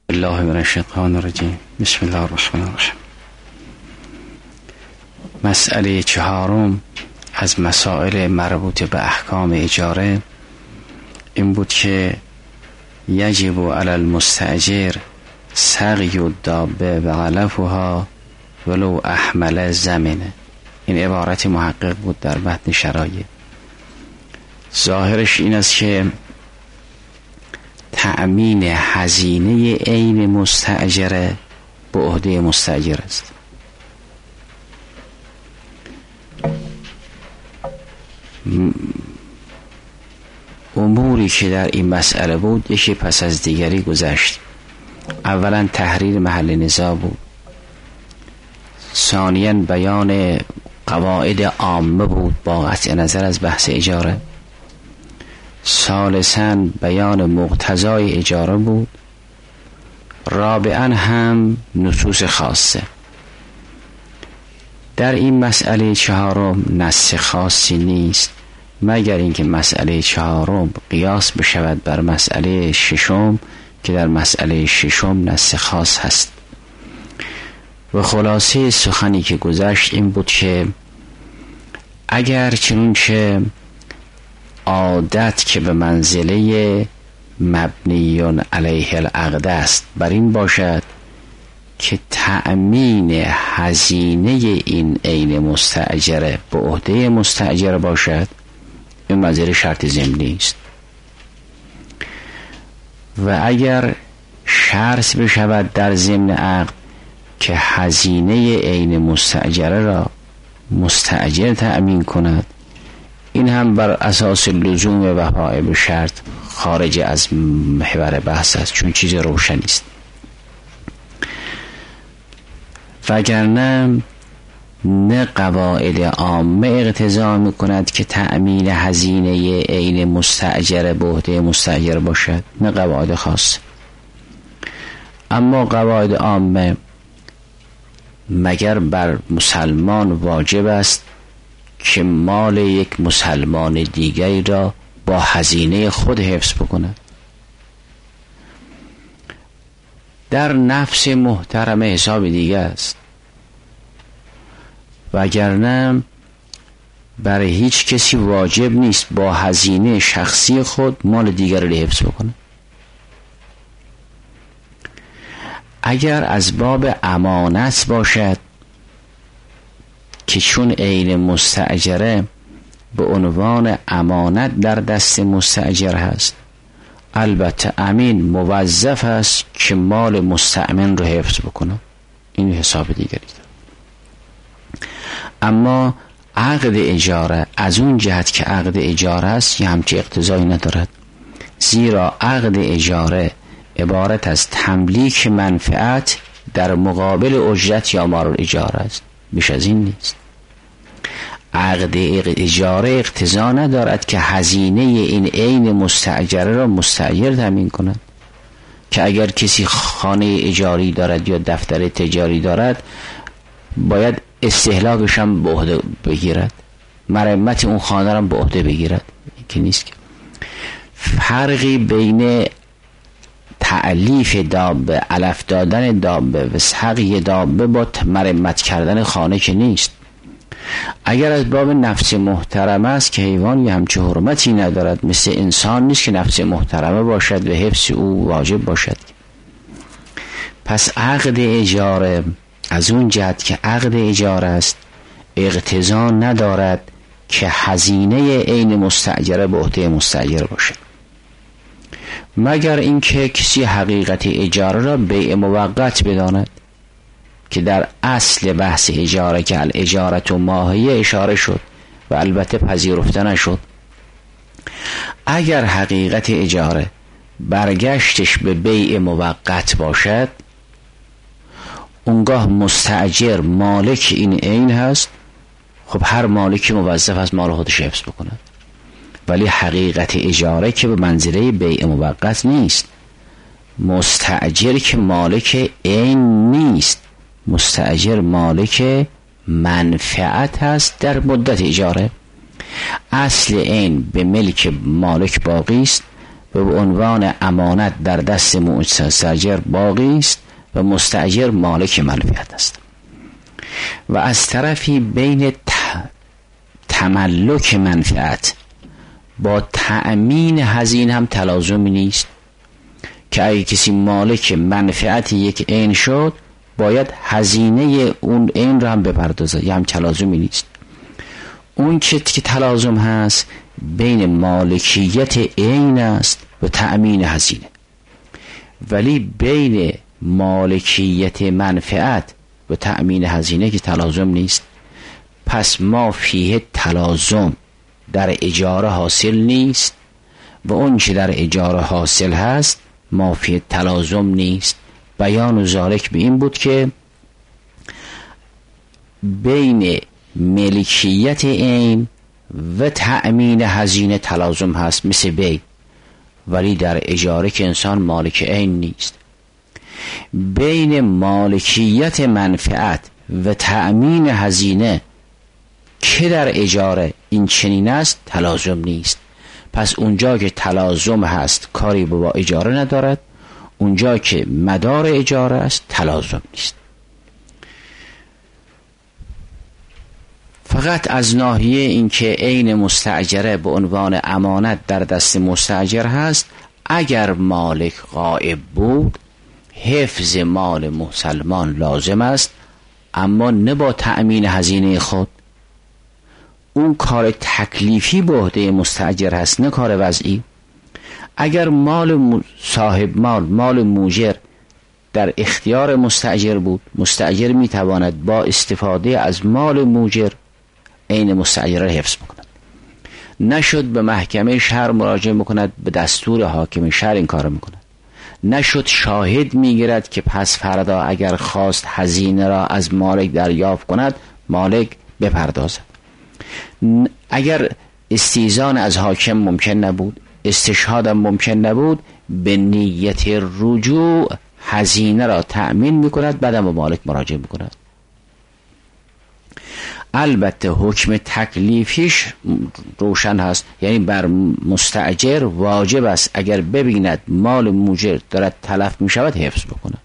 الله من الشیطان الرجیم. بسم الله الرحمن الرحیم. مسئله چهارم از مسائل مربوط به احکام اجاره این بود که یجب علی المستاجر سقی الدابه و علفها ولو احمل زمنه. این عبارت محقق بود در متن شرایع. ظاهرش این است که تأمین هزینه عین مستأجره به عهده مستأجر است. اموری که در این مسئله بود یکی پس از دیگری گذشت. اولا تحریر محل نزاع بود، ثانیاً بیان قواعد عامه بود با قطع نظر از بحث اجاره، ثالثاً بیان مقتضای اجاره بود، رابعاً هم نصوص خاصه. در این مسئله چهارم نص خاصی نیست مگر اینکه مسئله چهارم قیاس بشود بر مسئله ششم که در مسئله ششم نص خاص هست. و خلاصه سخنی که گذشت این بود که اگر چنانچه عادت که به منزله مبنیون علیه العقد است بر این باشد که تأمین هزینه این عین مستأجره به عهده مستأجر باشد، این منزله شرط ضمنی است. و اگر شرط بشود در ضمن عقد که هزینه عین مستأجره را مستأجر تأمین کند، این هم بر اساس لزوم وفای به شرط خارج از محور بحث است، چون چیز روشنی است. وگرنه نه قواعد عامه اقتضا میکند که تأمین هزینه عین مستأجر به عهده مستأجر باشد، نه قواعد خاص. اما قواعد عامه مگر بر مسلمان واجب است که مال یک مسلمان دیگری را با هزینه خود حفظ بکند. در نفس محترم حساب دیگه است، وگرنه برای هیچ کسی واجب نیست با هزینه شخصی خود مال دیگر را حفظ بکنه. اگر از باب امانت باشد که چون عین مستأجره به عنوان امانت در دست مستأجر هست، البته امین موظف است که مال مستأمن رو حفظ بکنه، این حساب دیگری داره. اما عقد اجاره از اون جهت که عقد اجاره است یه همچه اقتضایی ندارد، زیرا عقد اجاره عبارت از تملیک منفعت در مقابل اجرت یا مال اجاره است، بیش از این نیست. عقد اجاره اقتضا ندارد که هزینه این عین مستأجره را مستأجر تامین کند، که اگر کسی خانه اجاری دارد یا دفتر تجاری دارد باید استهلاکش هم به عهده بگیرد، مرمت اون خانه را به عهده بگیرد، که نیست. که فرقی بین تعلیف دابه، علف دادن دابه و سقی دابه با مرمت کردن خانه که نیست. اگر از باب نفس محترمه است که حیوان یه همچه حرمتی ندارد، مثل انسان نیست که نفس محترمه باشد و حفظ او واجب باشد. پس عقد اجاره از اون جهت که عقد اجاره است اقتضا ندارد که هزینه عین مستأجره به عهده مستأجر باشد، مگر اینکه کسی حقیقت اجاره را بیع موقت بداند که در اصل بحث اجاره که الاجارت و ماهیه اشاره شد و البته پذیرفته نشد. اگر حقیقت اجاره برگشتش به بیع موقت باشد، اونگاه مستأجر مالک این عین هست، خب هر مالکی موظف از مال خودش حفظ بکند. ولی حقیقت اجاره که به منزله بیع موقت نیست، مستأجر که مالک عین نیست، مستأجر مالک منفعت هست در مدت اجاره. اصل عین به ملک مالک باقی است و به عنوان امانت در دست مستأجر باقی است و مستأجر مالک منفعت است. و از طرفی بین تملک منفعت با تأمین هزینه هم تلازمی نیست که اگه کسی مالک منفعت یک عین شد باید هزینه اون عین رو هم بپردازه، یه هم تلازمی نیست. اون که تلازم هست بین مالکیت عین است و تأمین هزینه، ولی بین مالکیت منفعت و تأمین هزینه که تلازم نیست. پس ما فیه تلازم در اجاره حاصل نیست و اون که در اجاره حاصل هست ما فیه تلازم نیست. بیان و ذالک به این بود که بین ملکیت عین و تأمین هزینه تلازم هست مثل بی، ولی در اجاره که انسان مالک عین نیست. بین مالکیت منفعت و تأمین هزینه که در اجاره این چنین است تلازم نیست. پس اونجا که تلازم هست کاری با اجاره ندارد، اونجا که مدار اجاره است تلازم نیست. فقط از ناحیه اینکه عین مستأجره به عنوان امانت در دست مستأجر هست، اگر مالک غائب بود حفظ مال مسلمان لازم است، اما نه با تأمین هزینه خود. اون کار تکلیفی به عهده مستأجر هست نه کار وضعی. اگر مال صاحب مال موجر در اختیار مستأجر بود، مستأجر میتواند با استفاده از مال موجر عین مستأجر را حفظ بکند. نشد به محکمه شهر مراجعه بکند، به دستور حاکم شهر این کار میکند. نشد شاهد میگیرد که پس فردا اگر خواست هزینه را از مالک دریافت کند مالک بپردازد. اگر استیزان از حاکم ممکن نبود، استشهاد ممکن نبود، به نیت رجوع هزینه را تأمین میکند، بعدم به مالک مراجعه میکند. البته حکم تکلیفیش روشن هست، یعنی بر مستأجر واجب است اگر ببیند مال موجر دارد تلف می شود حفظ بکنه.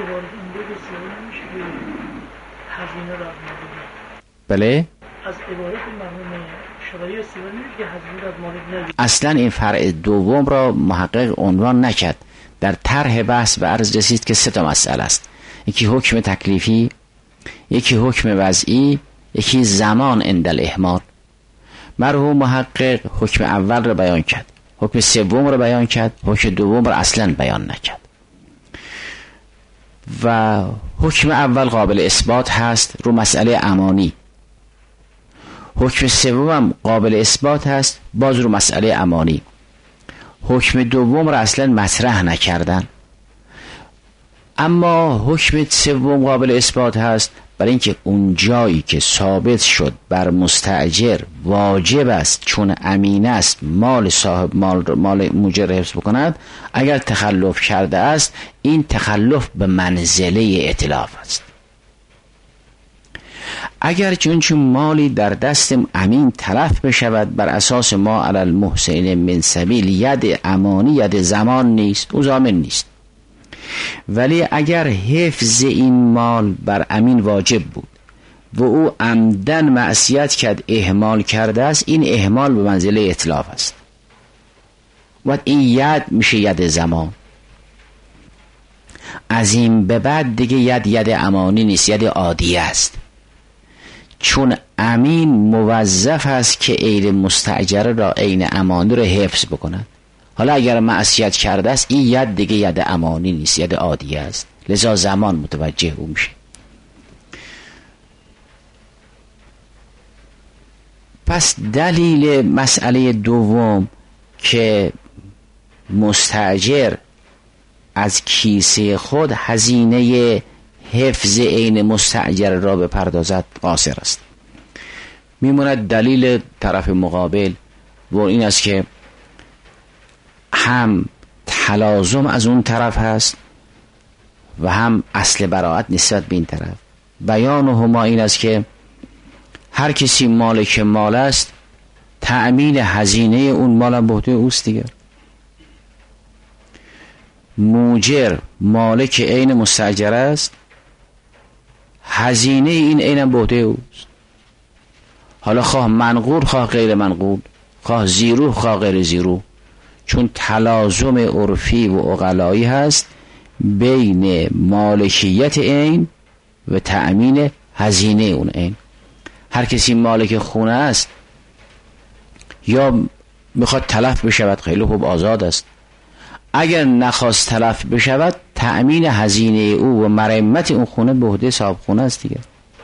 بله؟ از عبارت مرحوم شرعی استفاده نمیشه که هزینه از مالک نگیره. اصلا این فرع دوم را محقق عنوان نکرد. در طرح بحث به عرض رسید که 3 مسئله است. یکی حکم تکلیفی، یکی حکم وضعی، یکی زمان عند الاهمال. مرحوم محقق حکم اول را بیان کرد، حکم سوم را بیان کرد، حکم دوم را اصلا بیان نکرد. و حکم اول قابل اثبات هست رو مسئله امانی، حکم سوم قابل اثبات هست باز رو مسئله امانی. حکم دوم را اصلا مطرح نکردن، اما حکم سوم قابل اثبات هست برای اینکه اون جایی که ثابت شد بر مستأجر واجب است چون امین است مال صاحب مال موجر حفظ بکند، اگر تخلف کرده است این تخلف به منزله اتلاف است. اگر چون مالی در دست امین تلف بشود بر اساس ما علی المحسنین من سبیل، ید امانی ید زمان نیست، او ضامن نیست. ولی اگر حفظ این مال بر امین واجب بود و او عمدن معصیت کرد اهمال کرده است، این اهمال به منزله اتلاف است و این ید میشه ید زمان. از این به بعد دیگه ید امانی نیست، ید عادیه است، چون امین موظف است که عین مستأجر را عین امانی را حفظ بکند. حالا اگر معصیت کرده است این ید دیگه ید امانی نیست، ید عادیه است، لذا زمان متوجه او میشه. پس دلیل مسئله دوم که مستأجر از کیسه خود هزینه حفظ عین مستأجر را بپردازد قاصر است. میموند دلیل طرف مقابل و این است که هم تلازم از اون طرف هست و هم اصل براءت نسبت به این طرف. بیان هما این است که هر کسی مالک مال است، تأمین هزینه اون مال هم به عهده اوست دیگر. موجر مالک عین مستاجر است، هزینه این عین به عهده اوست. حالا خواه منقول خواه غیر منقول، خواه زیرو خواه غیر زیرو، چون تلازم عرفی و عقلایی هست بین مالکیت عین و تأمین هزینه اون عین. هر کسی مالک خونه است یا میخواد تلف بشود خیلی خوب آزاد است، اگر نخواست تلف بشود تأمین هزینه او و مرمت اون خونه به عهده صاحب خونه است دیگه.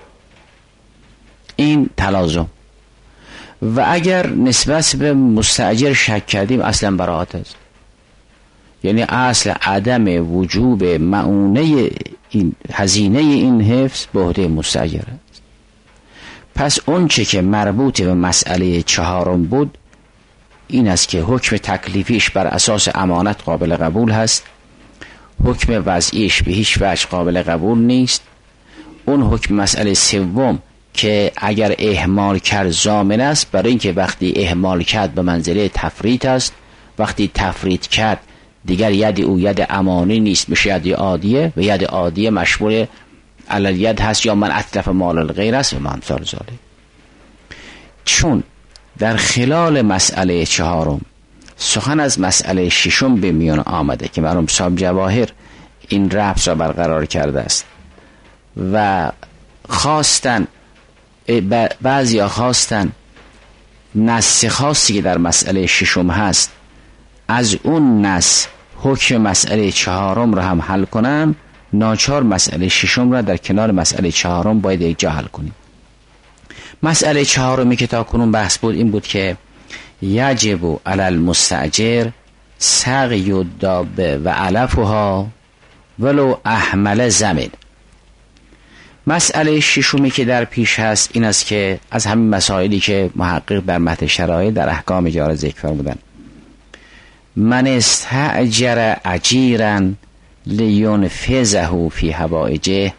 این تلازم. و اگر نسبت به مستاجر شک کردیم اصلا براءت است، یعنی اصل عدم وجوب معونه این هزینه این حفظ به عهده مستاجر است. پس اون چه که مربوط به مسئله چهارم بود این است که حکم تکلیفیش بر اساس امانت قابل قبول هست، حکم وضعیش به هیچ وجه قابل قبول نیست. اون حکم مسئله سوم که اگر اهمال کرد ضامن است، برای اینکه وقتی اهمال کرد به منزله تفریط است، وقتی تفریط کرد دیگر ید او ید امانی نیست، میشه ید عادیه و ید عادیه مشمول علل ید هست یا من اتلف مال الغیر است و امثال ذالک. چون در خلال مسئله چهارم سخن از مسئله ششم به میان آمده که مرحوم صاحب جواهر این ربط را برقرار کرده است و خواستن بعضی ها خواستن نص خاصی که در مسئله ششم هست از اون نص حکم مسئله چهارم را هم حل کنن، ناچار مسئله ششم را در کنار مسئله چهارم باید یک جا حل کنیم. مسئله چهارمی که تا کنون بحث بود این بود که یجب علی المستاجر سقی الدابه و علفها ولو احمل زمین. مسئله ششمی که در پیش هست این است که از همین مسائلی که محقق در متن شرایع در احکام اجاره ذکر فرمودن، من استاجر اجیرا لینفذه فی حوائجه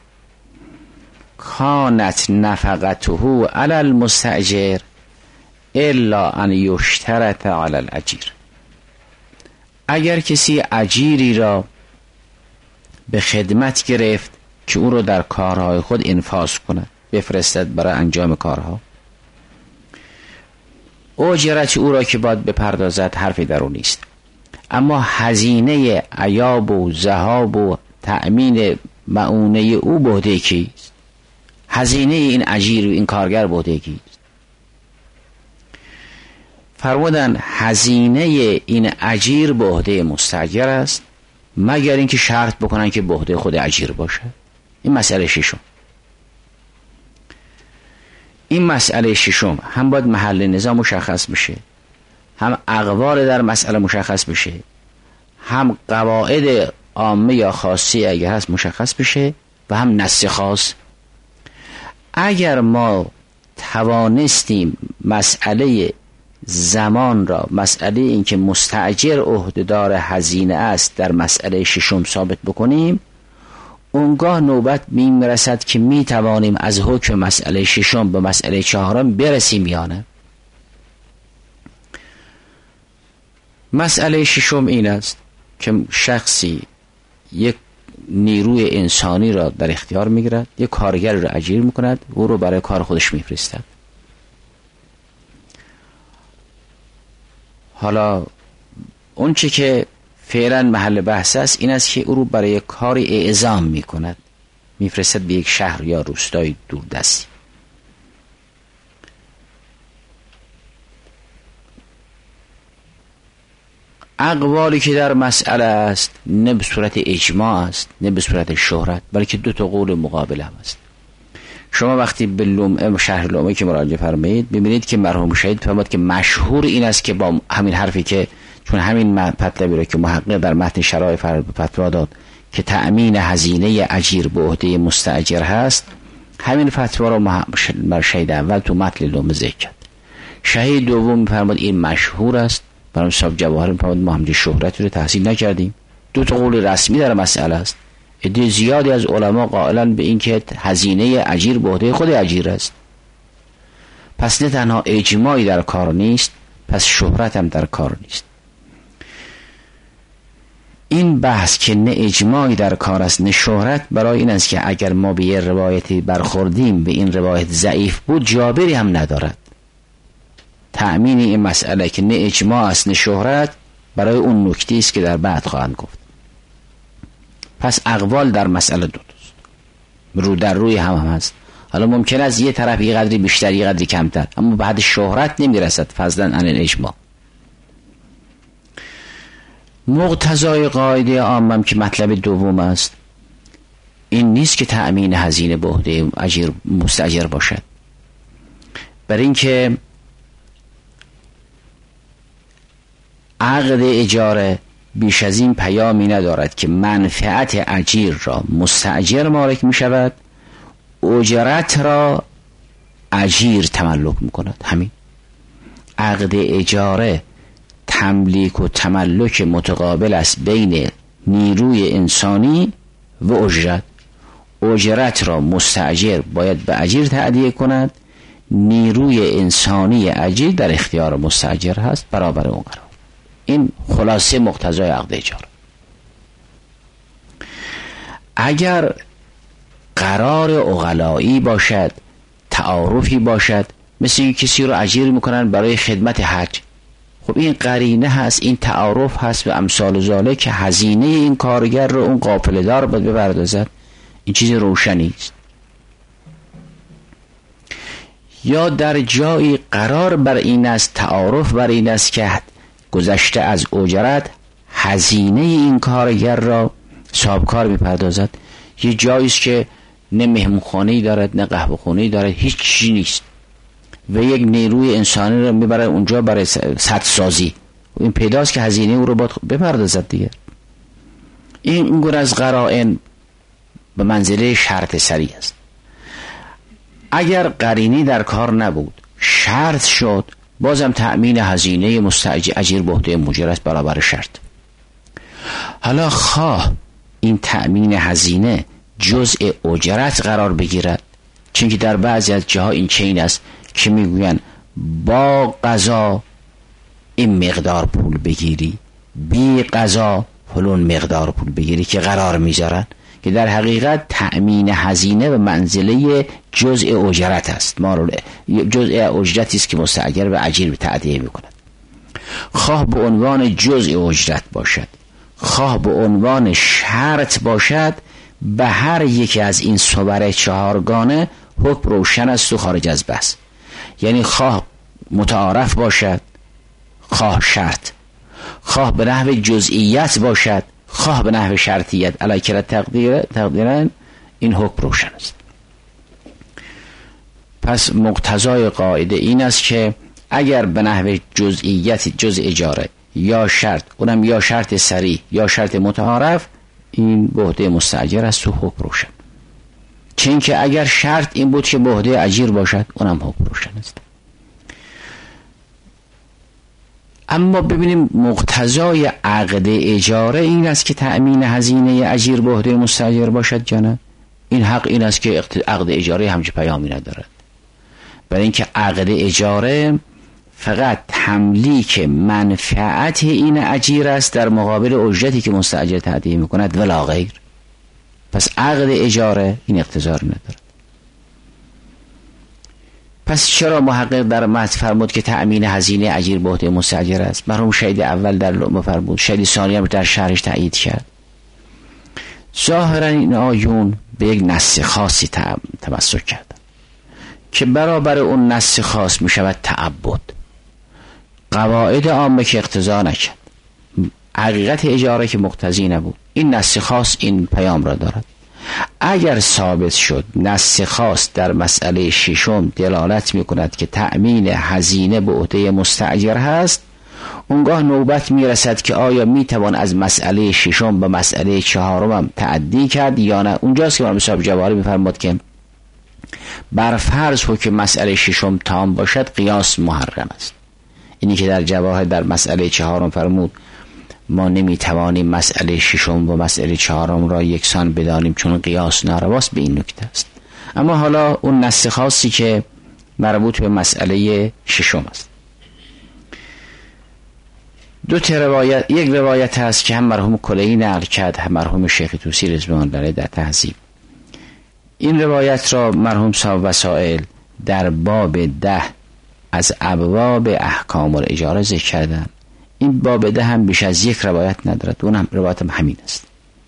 کانت نفقته علی المستاجر الا ان یشترط علی الاجیر. اگر کسی اجیری را به خدمت گرفت که او را در کارهای خود انفاذ کند، بفرستد برای انجام کارها، اجرت او را که باید بپردازد حرفی در اون نیست، اما هزینه عیاب و ذهاب و تأمین معونه او به عهده کیست؟ هزینه این اجیر و این کارگر به عهده کیست؟ فرمودن هزینه این اجیر به عهده مستاجر است مگر اینکه شرط بکنن که به عهده خود اجیر باشه. این مسئله ششم. این مسئله ششم هم باید محل نظام مشخص بشه، هم اقوال در مسئله مشخص بشه، هم قواعد عامه یا خاصی اگر هست مشخص بشه و هم نص خاص. اگر ما توانستیم مسئله زمان را، مسئله این که مستاجر عهدهدار هزینه است در مسئله ششم ثابت بکنیم، اونگاه نوبت میرسد که میتوانیم از حکم مسئله ششم به مسئله چهارم برسیم یا نه. مسئله ششم این است که شخصی یک نیروی انسانی را در اختیار میگیرد، یک کارگر را اجیر میکند، او رو برای کار خودش میفرستد. حالا اون چه که فعلا محل بحث است این است که او رو برای کاری اعزام میکند، میفرستد به یک شهر یا روستای دوردستی. اقوالی که در مسئله است نه به صورت اجماع است نه به صورت شهرت، بلکه دو تا قول مقابل هم است. شما وقتی به لمعه شهر لمعه که مراجعه فرمایید ببینید که مرحوم شهید فرمود که مشهور این است که با همین حرفی که چون همین مطلبی رو که محقق در متن شرایع فتوا داد که تأمین هزینه اجیر به عهده مستاجر هست، همین فتوا رو شهید اول تو متن لمعه ذکر کرد. شهید دوم می‌فرماد این مشهور است، برای صاحب جواهر می‌فرماد ما همچین شهرتی رو تحصیل نکردیم. دو تا قول رسمی در مسئله است. عده زیادی از علما قائلن به این که هزینه اجیر به عهده خود اجیر است. پس نه تنها اجماعی در کار نیست، پس شهرت هم در کار نیست. این بحث که نه اجماعی در کار است نه شهرت، برای این است که اگر ما به یه روایتی برخوردیم به این روایت ضعیف بود، جابری هم ندارد. تأمین این مسئله که نه اجماع است نه شهرت برای اون نکته است که در بعد خواهند گفت. پس اقوال در مسئله دو دوست رو در روی هم هست. حالا ممکن است یه طرف یه قدری بیشتر یه قدری کمتر، اما بعد شهرت نمیرسد فضلا عن الاجماع. مقتضای قاعده عامم که مطلب دوم است این نیست که تأمین هزینه به عهده اجیر مستاجر باشد، برای اینکه عقد اجاره بیش از این پیامی ندارد که منفعت اجیر را مستاجر مالک می شود، اجرت را اجیر تملک می کند. همین عقد اجاره تملیک و تملک متقابل است بین نیروی انسانی و اجرت. اجرت را مستاجر باید به اجیر تأدیه کند، نیروی انسانی اجیر در اختیار مستاجر هست برابر اون قرار. این خلاصه مقتضای عقد اجاره. اگر قرار عقلایی باشد، تعارفی باشد، مثل این کسی رو اجیر میکنن برای خدمت حج، خب این قرینه هست، این تعارف هست به امثال ذالک که هزینه این کارگر رو اون قافله دار باید بپردازد. این چیز روشنی است. یا در جایی قرار بر این است، تعارف بر این است که گذشته از اجرت هزینه این کارگر را صاحبکار میپردازد. یه جایی است که نه مهمونخانه‌ای دارد نه قهوه‌خانه‌ای دارد، هیچ چیزی نیست و یک نیروی انسانی رو میبره اونجا برای سد سازی، این پیداست که هزینه او رو باید بپردازد دیگه. این گونه از قرائن به منزله شرط سری است. اگر قرینی در کار نبود، شرط شد، بازم تأمین هزینه مستاجر به عهده مؤجر است برابر شرط. حالا خواه این تأمین هزینه جزء اجرت قرار بگیرد، چون که در بعضی از جاها این چین است که میگوین با قضا این مقدار پول بگیری، بی قضا فلان مقدار پول بگیری که قرار میذارن، که در حقیقت تأمین هزینه به منزله جزء اجرت است. جزء اجرتی است که مستاجر به اجیر تأدیه میکند. خواه به عنوان جزء اجرت باشد، خواه به عنوان شرط باشد، به هر یکی از این صور چهارگانه حکم روشن است و خارج از بحث. یعنی خواه متعارف باشد، خواه شرط، خواه به نحو جزئیت باشد، خواه به نحو شرطیت، علیکر تقدیرا این حکم روشن است. پس مقتضای قاعده این است که اگر به نحو جزئیت جزء اجاره یا شرط، اونم یا شرط صریح یا شرط متعارف، این به عهده مستاجر است و حکم روشن. چون که اگر شرط این بود که به عهده اجیر باشد، اونم حکم روشن است. اما ببینیم مقتضای عقد اجاره این است که تأمین هزینه اجیر به عهده مستاجر باشد یا نه؟ این حق این است که عقد اجاره همچه پیامی ندارد، برای اینکه عقد اجاره فقط تملیک منفعت این اجیر است در مقابل اجرتی که مستاجر تأدیه میکند ولا غیر. پس عقد اجاره این اقتضا ندارد. پس چرا محقق در متن فرمود که تأمین هزینه اجیر به عهده مستاجر است؟ مرحوم شهید اول در لعمه فرمود، شهید ثانی هم در شرحش تأیید کرد. ظاهرا این آیون به یک نص خاصی تمسک کردن که برابر اون نص خاص می شود تعبد. قواعد عامه که اقتضا نکرد، حقیقت اجاره که مقتضی نبود، این نص خاص این پیام را دارد. اگر ثابت شد نص خاص در مسئله ششم دلالت می کند که تأمین هزینه به عهده مستاجر هست، اونگاه نوبت می رسد که آیا می توان از مسئله ششم به مسئله چهارم هم تعدی کرد یا نه. اونجاست که مرحوم صاحب جواهری می فرمود که بر فرض حکم مسئله ششم تام باشد قیاس محرم است. اینی که در جواهر در مسئله چهارم فرمود ما نمیتوانیم مسئله ششم و مسئله چهارم را یکسان بدانیم چون قیاس نارواست، به این نکته است. اما حالا اون نص خاصی که مربوط به مسئله ششم است، یک روایت هست که هم مرحوم کلینی نقل کرد هم مرحوم شیخ طوسی رضوان الله علیه در تهذیب. این روایت را مرحوم صاحب وسائل در باب 10 از ابواب احکام الاجاره ذکر کردن. این باب 10 هم بیش از یک روایت ندارد، اون هم روایت هم همین است.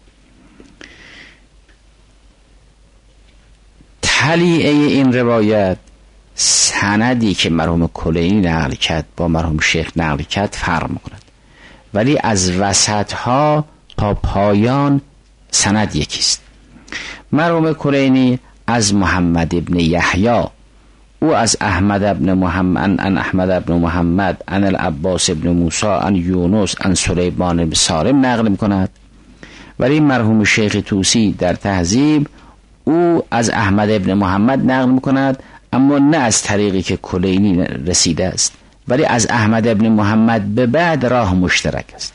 تلیعه این روایت سندی که مرحوم کلینی نقل کرد با مرحوم شیخ نقل کرد فرق می‌کند، ولی از وسط ها تا پایان سند یکیست. مرحوم کلینی از محمد ابن یحیی، او از احمد ابن محمد ان احمد ابن محمد ان العباس ابن موسی ان یونس ان سلیمان بن سالم نقل می‌کند، ولی مرحوم شیخ طوسی در تهذیب او از احمد ابن محمد نقل می‌کند، اما نه از طریقی که کلینی رسیده است، ولی از احمد ابن محمد به بعد راه مشترک است.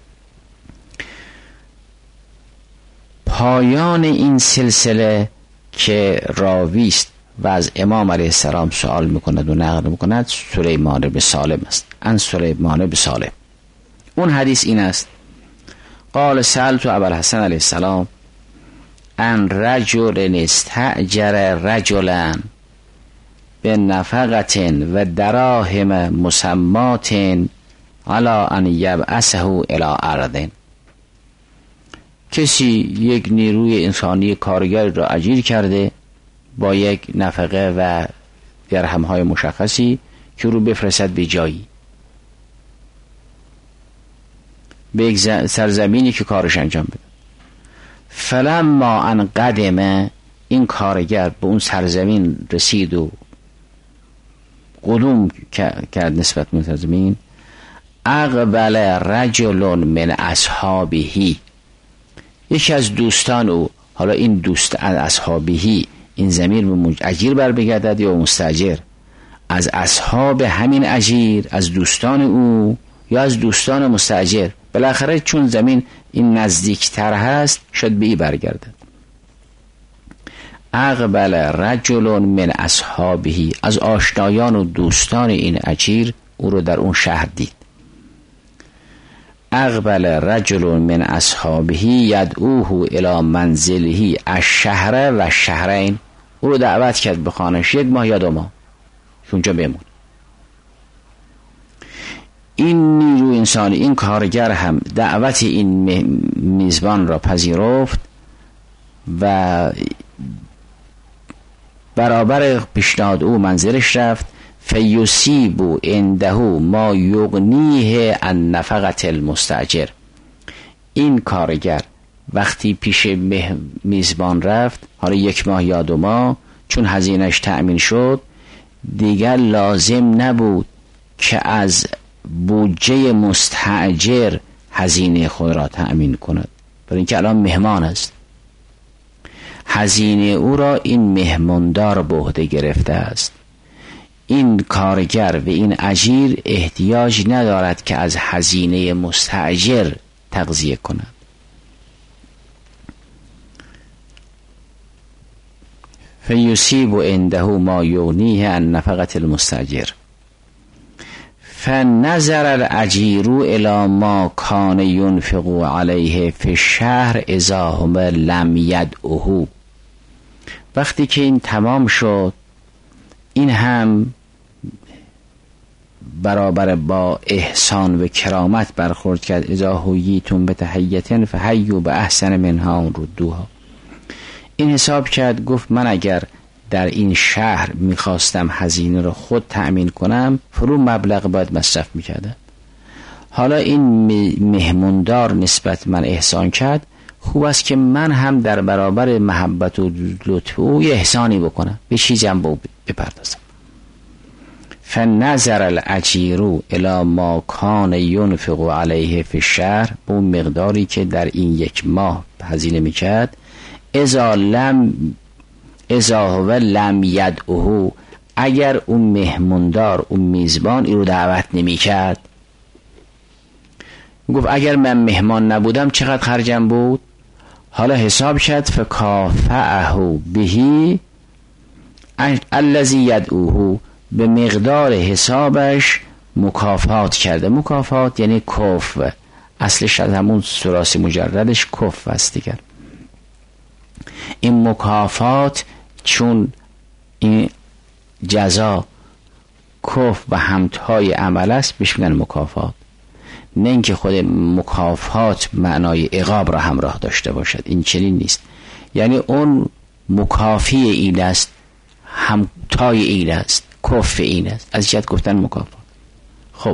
پایان این سلسله که راوی است و از امام علیه السلام سوال میکند و نقل میکند سلیمان بن سالم است. ان سلیمان بن سالم، اون حدیث این است: قال سألت ابوالحسن علیه السلام ان رجل استأجر رجلا بنفقة و دراهم مسمات علی ان یبعثه الی ارض. کسی یک نیروی انسانی کارگر را اجیر کرده با یک نفقه و درهم‌های مشخصی که رو بفرستد به جایی، به یک سرزمینی که کارش انجام بده. فلما ان قدم، این کارگر به اون سرزمین رسید و قدوم کرد نسبت به سرزمین، اقبل رجل من اصحابه، یکی از دوستان او، حالا این دوست از اصحابه این ضمیر به اجیر بر بگردد یا مستاجر، از اصحاب همین اجیر، از دوستان او یا از دوستان مستاجر، بالاخره چون زمین این نزدیکتر هست شاید به ای برگردد. اقبل رجل من اصحابه، از آشنایان و دوستان این اجیر او رو در اون شهر دید. اقبل رجل من اصحابه یدعوه الی منزله الشهر و الشهرین، او رو دعوت کرد به خانه‌اش 1 ماه یا 2 ماه که اونجا بمون. این نیرو انسانی، این کارگر هم دعوت این میزبان را پذیرفت و برابر پیشنهاد او منزلش رفت. فیصیب عنده ما یغنیه عن نفقة المستاجر. این کارگر وقتی پیش میزبان رفت، حالا 1 ماه یا 2 ماه، چون هزینه‌اش تأمین شد دیگر لازم نبود که از بودجه مستاجر هزینه خود را تأمین کند، برای اینکه الان مهمان است. هزینه او را این مهماندار به عهده گرفته است. این کارگر و این اجیر احتیاج ندارد که از هزینه مستاجر تغذیه کند. فیصیب عنده ما یغنیه عن نفقة المستاجر. فنظر الاجیر الی ما کان ینفق علیه فی الشهر اذا هم لم یدعه. وقتی که این تمام شد، این هم برابر با احسان و کرامت برخورد کرد. اذا حییتم بتحیة فحیوا باحسن منها ردوها. این حساب کرد، گفت من اگر در این شهر میخواستم هزینه رو خود تأمین کنم فرو مبلغ باید مصرف میکردم. حالا این مهموندار نسبت من احسان کرد، خوب است که من هم در برابر محبت و لطف او احسانی بکنم، به چیزی هم بپردازم. فنظر الاجیر الی ما کان ینفق علیه فی الشهر، به اون مقداری که در این 1 ماه هزینه میکرد. اذا هو لم یدعه، اگر اون مهموندار، اون میزبان این رو دعوت نمی کرد. گفت اگر من مهمان نبودم چقدر خرجم بود؟ حالا حساب شد. فکافأه بهی الذی یدعوه، به مقدار حسابش مکافات کرده. مکافات یعنی کف، اصلش از همون ثلاثی مجردش کف است دیگر. این مکافات چون این جزا کف و همتای عمل است بهش میگن مکافات، نه اینکه خود مکافات معنای عقاب را همراه داشته باشد، این چنین نیست. یعنی اون مکافی این است، همتای این است، کف این است، از جهت گفتن مکافات. خب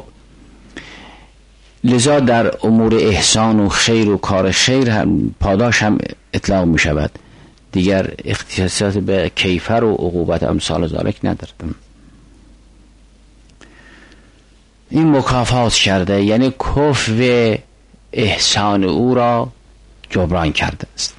لذا در امور احسان و خیر و کار خیر هم پاداش هم اطلاق می شود، دیگر اختصاص به کیفر و عقوبت امثال ذالک ندارد. این مکافات کرده یعنی کف و احسان او را جبران کرده است.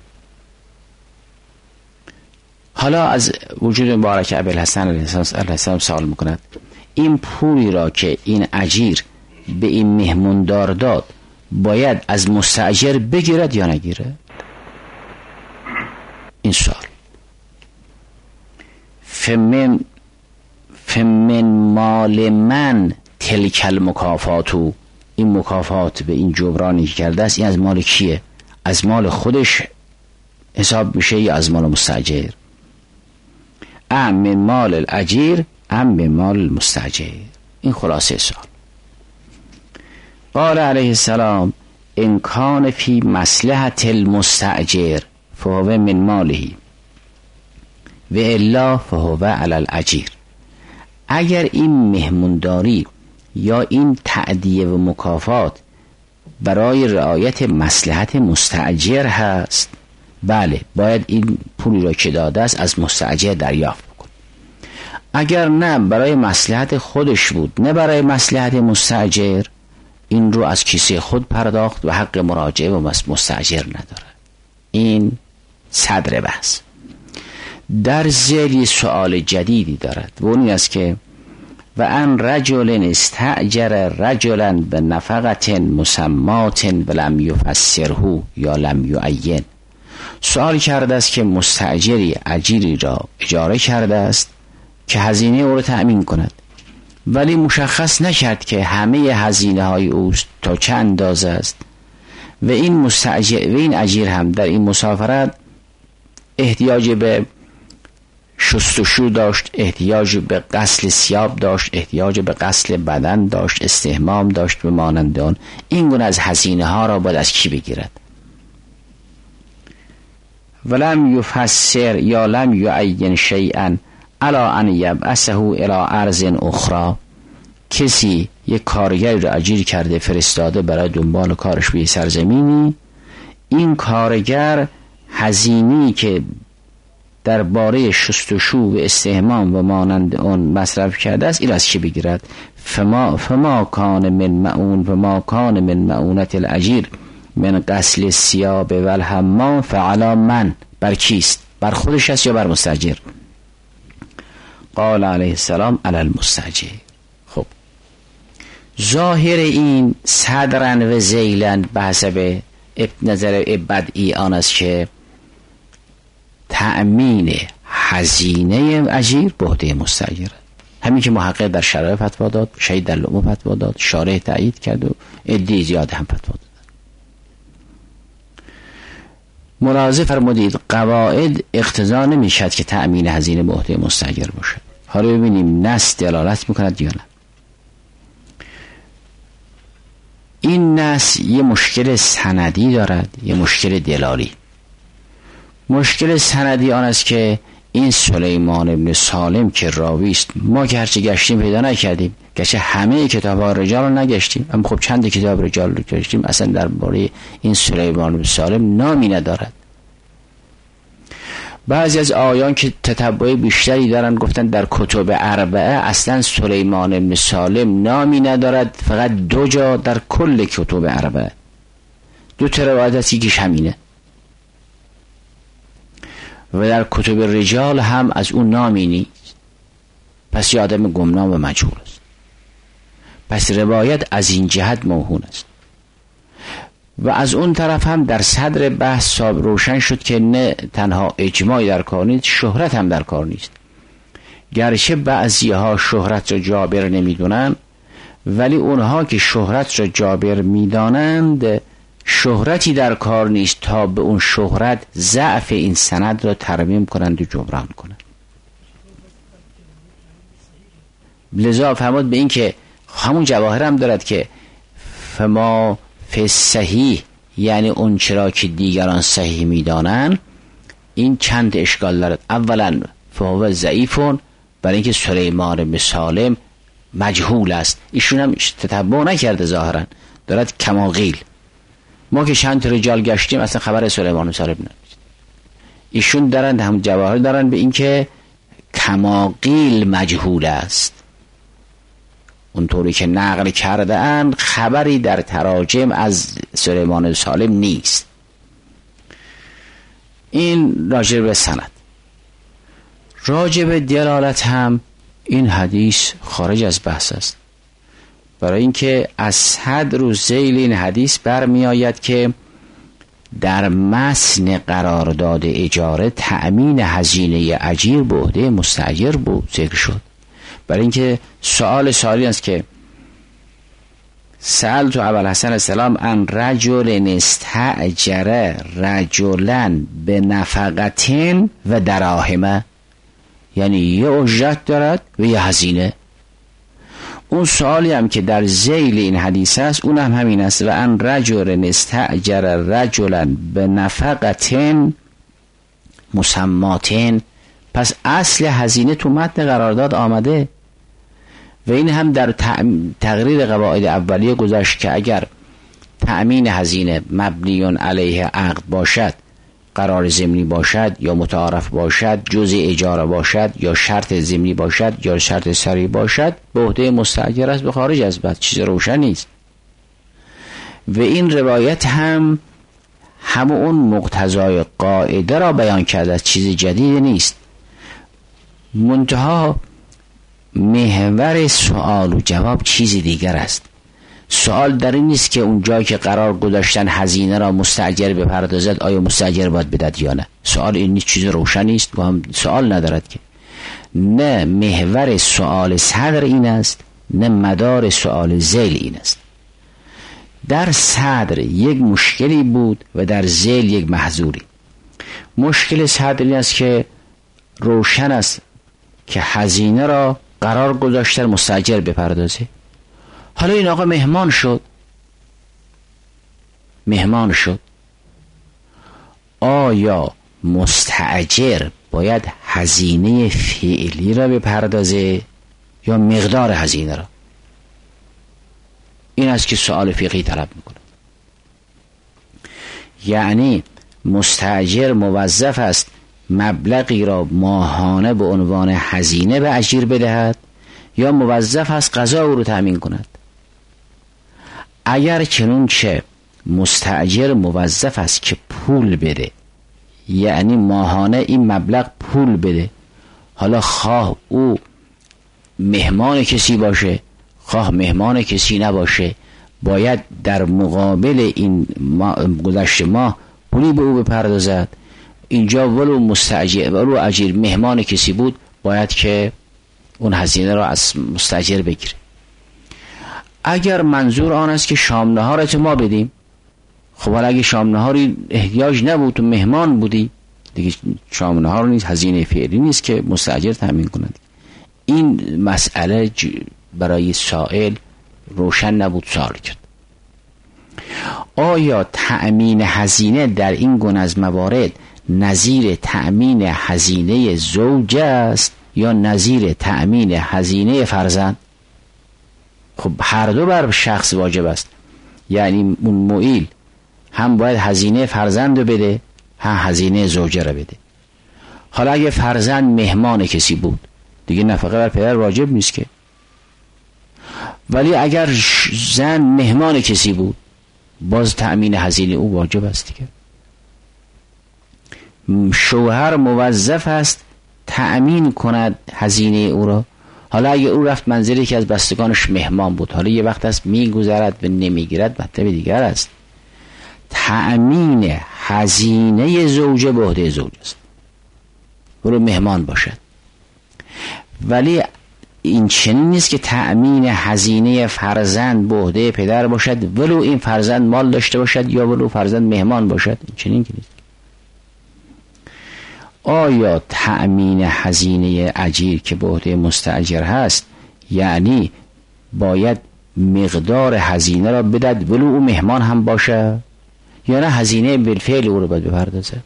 حالا از وجود مبارک ابوالحسن علیه السلام سوال میکند این پولی را که این اجیر به این مهموندار داد باید از مستاجر بگیرد یا نگیره؟ این سوال. فمن مال من تلک المکافاتو، این مکافات به این جبرانی که کرده است این از مال کیه؟ از مال خودش حساب میشه یا از مال مستاجر؟ ام من مال الاجیر ام من مال المستاجر؟ این خلاصه سوال. قال علیه السلام ان کان فی مصلحت المستاجر فهو من ماله و الا فهو علی الاجیر. اگر این مهمونداری یا این تأدیه و مکافات برای رعایت مصلحت مستاجر هست، بله باید این پولی را که داده است از مستاجر دریافت بکن. اگر نه برای مصلحت خودش بود نه برای مصلحت مستاجر، این رو از کیسه خود پرداخت و حق مراجعه و مستاجر نداره. این صدر بحث. در ذیل سؤال جدیدی دارد و اون است که و ان رجل استاجر رجلا به نفقت مسمات ولم یفسره یا لم یعین. سوال کرده است که مستاجری اجیری را اجاره کرده است که هزینه او را تأمین کند، ولی مشخص نکرد که همه هزینه های اوست تا چه اندازه است و این مستاجر و این اجیر هم در این مسافرت احتیاج به شستشو داشت، احتیاج به غسل ثیاب داشت، احتیاج به غسل بدن داشت، استحمام داشت و مانند آن. این گونه از هزینه ها را باید از کی بگیرد؟ ولم یفسر یا لم یعین شیئا الا ان یبعثه الی ارض اخرى. کسی یک کارگری را اجیر کرده فرستاده برای دنبال کارش به سرزمینی، این کارگر هزینه‌ای که درباره شستشو و استحمام و مانند آن مصرف کرده است این از چه بگیرد؟ فما کان من معون و ما کان من معونت الاجیر من غسل الثیاب و الحمام فعلی من. بر کیست؟ بر خودش است یا بر مستاجر؟ قال علیه السلام علی المستاجر. خب ظاهر این صدرن و ذیلن به حسب نظر بدئی آن است که تأمین هزینه اجیر به عهده مستاجر. همین که محقق در شرایع فتوا داد، شهید در لؤلؤ فتوا داد، شارح تایید کرد و عده زیاد هم فتوا داد. ملاحظه فرمودید قواعد اقتضا نمیشد که تأمین هزینه به عهده مستاجر باشه. حالا ببینیم نص دلالت میکند یا نه. این نص یه مشکل سندی دارد، یه مشکل دلالی. مشکل سندی آن است که این سلیمان ابن سالم که راوی است، ما که هرچی گشتیم پیدا نکردیم، گرچه همه کتاب ها رجال رو نگشتیم، اما خب چند کتاب رجال رو گشتیم اصلا درباره این سلیمان ابن سالم نامی ندارد. بعضی از آیان که تتبع بیشتری دارن گفتن در کتب اربعه اصلا سلیمان ابن سالم نامی ندارد، فقط 2 جا در کل کتب اربعه. 2 تا روایت است، یکیش همینه. و در کتب رجال هم از اون نامی نیست، پس یه آدم گمنام و مجهول است. پس روایت از این جهت موهون است. و از اون طرف هم در صدر بحث روشن شد که نه تنها اجماعی در کار نیست، شهرت هم در کار نیست. گرچه بعضی ها شهرت را جابر نمیدونن، ولی اونها که شهرت را جابر میدانند شهرتی در کار نیست تا به اون شهرت ضعف این سند را ترمیم کنند و جبران کنند. لذا فرمود به این که همون جواهر هم دارد که فما فی صحیح، یعنی اون چرا که دیگران صحیح میدانند، این چند اشکال دارد. اولا فهو ضعیفون، برای اینکه سلیمان بن سالم مجهول است، ایشون هم تتبع نکرده، ظاهرا دارد کماقیل. ما که چند رجال گشتیم اصلا خبر سلیمان بن سالم نداریم. ایشون دارند هم جواهر دارند به اینکه کماقیل مجهول است، اونطوری که نقل کرده اند خبری در تراجم از سلیمان بن سالم نیست. این راجع به سند. راجع به دلالت هم این حدیث خارج از بحث است، برای اینکه از صدر و ذیل این حدیث برمی آید که در متن قرارداد اجاره تأمین هزینه اجیر به عهده مستأجر بود ذکر شد. برای اینکه سوالی است که سألت ابوالحسن السلام ان رجل استأجر رجلا به نفقتین و دراهم، یعنی یه اجرت دارد و یه هزینه. اون سوالی هم که در ذیل این حدیث است اون هم همین است، و ان رجل استأجر رجلا به نفقتین مسماتین. پس اصل هزینه تو متن قرارداد آمده و این هم در تقریر قواعد اولیه گذاشت که اگر تأمین هزینه مبنیون علیه عقد باشد، قرار ضمنی باشد یا متعارف باشد، جزء اجاره باشد یا شرط ضمنی باشد یا شرط صریح باشد، به عهده مستأجر است، به خارج از بحث، چیز روشن نیست. و این روایت هم اون مقتضای قاعده را بیان کرده است، چیز جدید نیست. منتها محور سوال و جواب چیز دیگر است. سوال در این نیست که اون جایی که قرار گذاشتن هزینه را مستأجر بپردازد آیا مستأجر باید بدهد یا نه. سوال این نیست، چیز روشن نیست و هم سوال ندارد که. نه محور سوال صدر این است، نه مدار سوال ذیل این است. در صدر یک مشکلی بود و در ذیل یک محظوری. مشکل صدر این است که روشن است که هزینه را قرار گذاشتن مستأجر بپردازه. حالا این آقا مهمان شد، آیا مستأجر باید هزینه فعلی را بپردازه یا مقدار هزینه را؟ این است که سوال فقهی طلب میکنه. یعنی مستأجر موظف است مبلغی را ماهانه به عنوان هزینه به اجیر بدهد یا موظف است قضا او رو تأمین کند؟ اگر چنانچه مستأجر موظف است که پول بده، یعنی ماهانه این مبلغ پول بده، حالا خواه او مهمان کسی باشه خواه مهمان کسی نباشه، باید در مقابل این گذشته ماه پولی به او بپردازد. اینجا ولو مستأجر ولو اجیر مهمان کسی بود باید که اون هزینه را از مستأجر بگیره. اگر منظور آن است که شام نهارت ما بدیم، خب حالا اگه شام نهاری احتیاج نبود تو مهمان بودی دیگه، شام نهار نیست، هزینه فعلی نیست که مستأجر تامین کند. این مسئله برای سائل روشن نبود، سوال کرد. آیا تأمین هزینه در این گونه از موارد نظیر تأمین هزینه زوج است یا نظیر تأمین هزینه فرزند؟ خب هر دو بر شخص واجب است، یعنی اون معیل هم باید هزینه فرزند رو بده هم هزینه زوجه رو بده. حالا اگه فرزند مهمان کسی بود دیگه نفقه بر پدر واجب نیست که، ولی اگر زن مهمان کسی بود باز تأمین هزینه او واجب است دیگه. شوهر موظف است تأمین کند هزینه او را. حالا اگه او رفت منزلی که از بستگانش مهمان بود، حالا یه وقت است میگذرد و نمیگیرد، مطلب دیگر است. تأمین هزینه زوجه به عهده زوج است، برو مهمان باشد. ولی این چنین نیست که تأمین هزینه فرزند به عهده پدر باشد ولو این فرزند مال داشته باشد یا ولو فرزند مهمان باشد. این چنین که نیست. آیا تأمین هزینه اجیر که به عهده مستأجر هست یعنی باید مقدار هزینه را بدهد ولو او مهمان هم باشه، یا نه هزینه بالفعل او رو باید بپردازه؟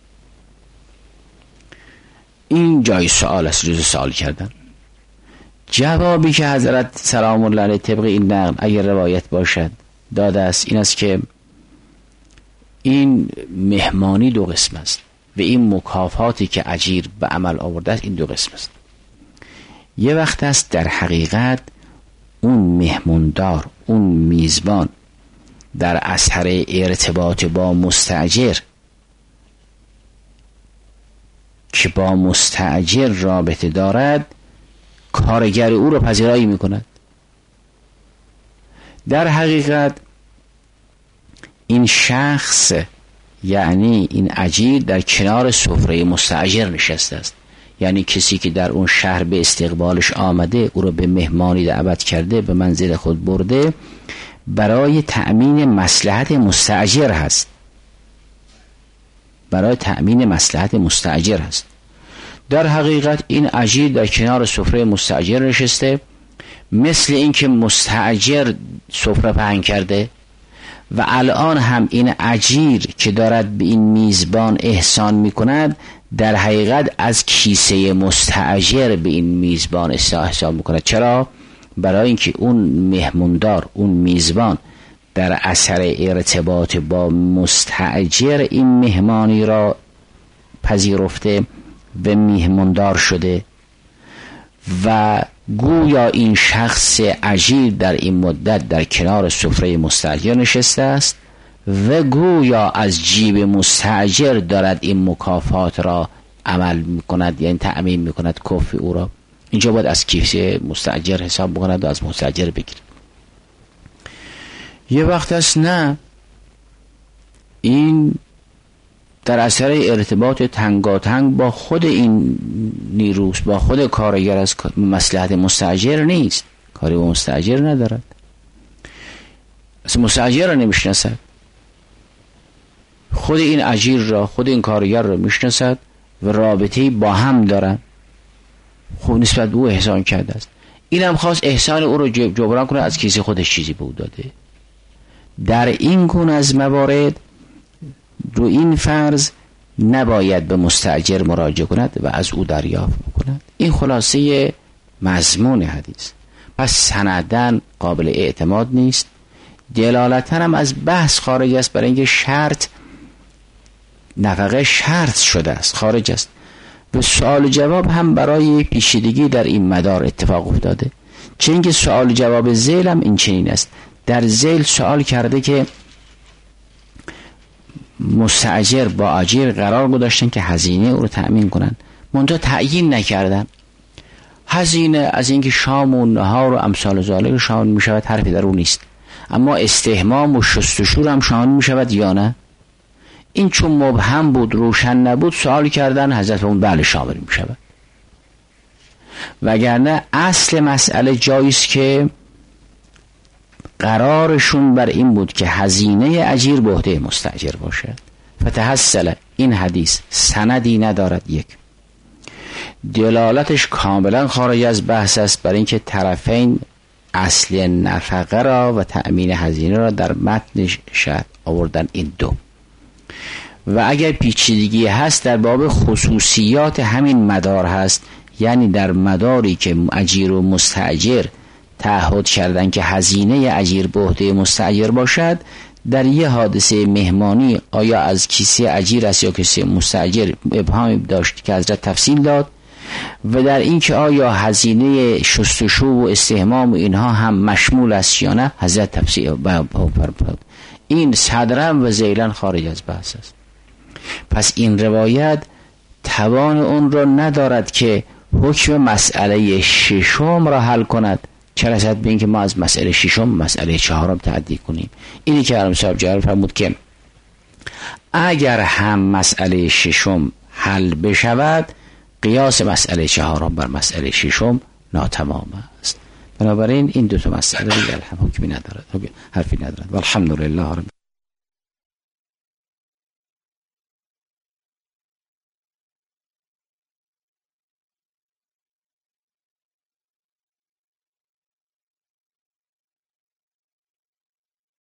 این جای سوال است، جز سوال کردن. جوابی که حضرت سلام الله علیه طبق این نقل اگر روایت باشد داده است این است که این مهمانی دو قسم است و این مکافاتی که اجیر به عمل آورده است این دو قسم است. یه وقت است در حقیقت اون مهموندار، اون میزبان در اثر ارتباط با مستأجر که با مستأجر رابطه دارد کارگر او را پذیرایی میکند. در حقیقت این شخص یعنی این اجیر در کنار سفره مستأجر نشسته است، یعنی کسی که در اون شهر به استقبالش آمده، او را به مهمانی دعوت کرده، به منزل خود برده، برای تأمین مصلحت مستأجر هست، برای تأمین مصلحت مستأجر هست. در حقیقت این اجیر در کنار سفره مستأجر نشسته، مثل اینکه مستأجر سفره پهن کرده و الان هم این اجیر که دارد به این میزبان احسان میکند در حقیقت از کیسه مستأجر به این میزبان احسان میکند. چرا؟ برای اینکه اون مهموندار، اون میزبان در اثر ارتباط با مستأجر این مهمانی را پذیرفته و مهموندار شده و گویا این شخص اجیر در این مدت در کنار سفره مستأجر نشسته است و گویا از جیب مستأجر دارد این مکافات را عمل میکند، یعنی تأمین میکند کف او را. اینجا باید از کیسه مستأجر حساب بکند و از مستأجر بگیرد. یه وقت است نه، این در اثر ارتباط تنگاتنگ با خود این نیروست، با خود کارگر، از مصلحت مستأجر نیست، کاری با مستأجر ندارد، اصلا مستأجر را نمیشناسد، خود این اجیر را، خود این کارگر را میشناسد و رابطه‌ای با هم دارن. خب نسبت به او احسان کرده است، این هم خواست احسان او رو جبران کنه، از کیسه خودش چیزی به او داده. در این گونه از موارد رو این فرض نباید به مستأجر مراجعه کند و از او دریافت کند. این خلاصه مضمون حدیث. پس سندن قابل اعتماد نیست، دلالتا هم از بحث خارج است، برای اینکه شرط نفقه شرط شده است، خارج است. و سوال و جواب هم برای پیچیدگی در این مدار اتفاق افتاده. چه اینکه سوال و جواب ذیل هم این چنین است. در ذیل سوال کرده که مستأجر با اجیر قرار گذاشتن که هزینه او رو تأمین کنن، منتها تعیین نکردن. هزینه از اینکه شام و نهار و امثال ذالک شامل می شود حرفی در او نیست، اما استحمام و شستشو هم شامل می شود یا نه؟ این چون مبهم بود، روشن نبود، سوال کردن، حضرت اون بله شامل می شود. وگرنه اصل مسئله جاییست که قرارشون بر این بود که هزینه اجیر به عهده مستأجر باشد. فتحصل این حدیث سندی ندارد، یک دلالتش کاملا خارج از بحث است، برای اینکه طرفین اصل نفقه را و تأمین هزینه را در متن شرط آوردن. این دو. و اگر پیچیدگی هست در باب خصوصیات همین مدار هست، یعنی در مداری که اجیر و مستأجر تعهد کردن که هزینه اجیر به عهده مستأجر باشد، در یه حادثه مهمانی آیا از کیسه اجیر است یا کیسه مستأجر ابهامی داشت که حضرت تفصیل داد، و در این که آیا هزینه شستشو و استحمام و اینها هم مشمول است یا نه حضرت تفصیل. این صدرا و ذیلا خارج از بحث است. پس این روایت توان اون را ندارد که حکم مسئله ششم را حل کند، چه رسد به این که ما از مسئله ششم مسئله چهارم تعدی کنیم. اینی که علم صاحب جلال فرمود که اگر هم مسئله ششم حل بشود، قیاس مسئله چهارم بر مسئله ششم ناتمام است. بنابراین این دو تا مسئله دیگر هم حکمی ندارد، حرفی ندارد. والحمدلله رب